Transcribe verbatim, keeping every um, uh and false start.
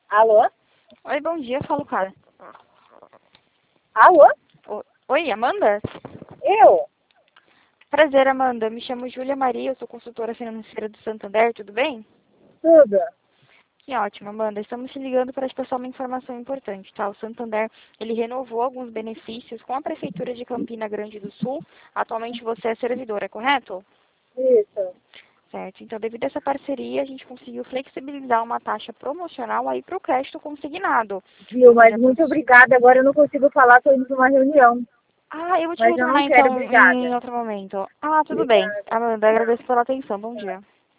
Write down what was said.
Alô? Oi, bom dia, falo cara. Alô? O- Oi, Amanda? Eu? Prazer, Amanda. Me chamo Júlia Maria, eu sou consultora financeira do Santander, tudo bem? Tudo? Que ótimo, Amanda. Estamos te ligando para te passar uma informação importante, tá? O Santander, ele renovou alguns benefícios com a Prefeitura de Campina Grande do Sul. Atualmente você é servidora, correto? Isso. Certo. Então, devido a essa parceria, a gente conseguiu flexibilizar uma taxa promocional aí para o crédito consignado. Viu, Ou mas seja, pro- muito obrigada. Agora eu não consigo falar, estou indo para uma reunião. Ah, eu vou te Mas eu retornar não quero, então em obrigada. outro momento. Ah, tudo bem. Obrigada. Amanda, Tchau. agradeço pela atenção. Bom dia.